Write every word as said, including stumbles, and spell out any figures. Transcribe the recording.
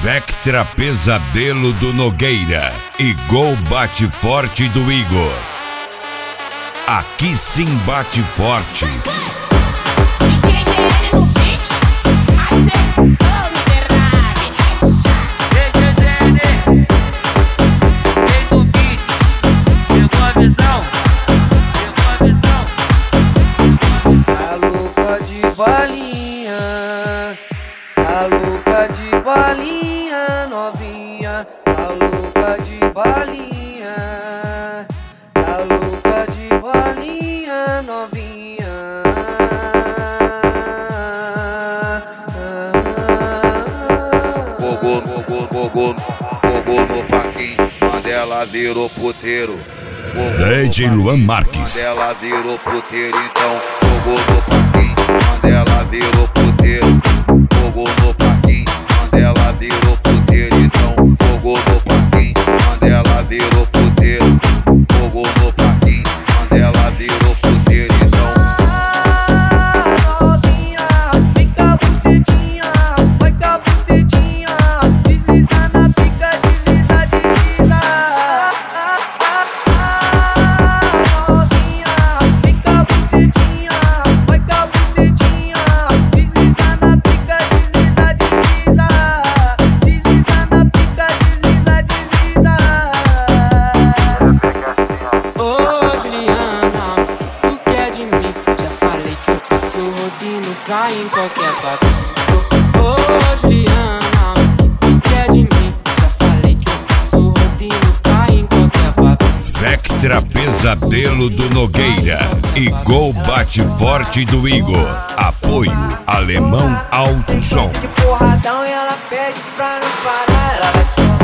Vectra Pesadelo do Nogueira e Gol Bate Forte do Igor. Aqui sim bate forte. A louca de balinha, novinha, a louca de balinha, a louca de balinha, novinha. Gogô, gogô, gogô, gogô no parquinho, Mandela virou puteiro. D J Luan Marques. Mandela virou puteiro, então gogô no parquinho, Mandela virou puteiro. Gogô no parquinho, Mandela virou puteiro, então gogô no parquinho, Mandela virou puteiro. Gogô no parquinho, Mandela virou puteiro, então. Novinha, vem com a bucetinha, vai com a bucetinha, desliza na pica, desliza, desliza. Novinha, vem com a bucetinha, vai com a bucetinha, desliza na pica, desliza, desliza, desliza na pica, desliza, desliza. Ô Juliana, o que tu quer de mim? Já falei que eu passo rodinho, cai em qualquer papel. Ô Juliana, o que tu quer de mim? Já falei que eu passo rodinho, cai em qualquer papel. Vectra Pesadelo do Nogueira e Gol Bate Forte do Igor. Apoio Alemão Alto Som. De porradão e ela pede pra não parar, ela vai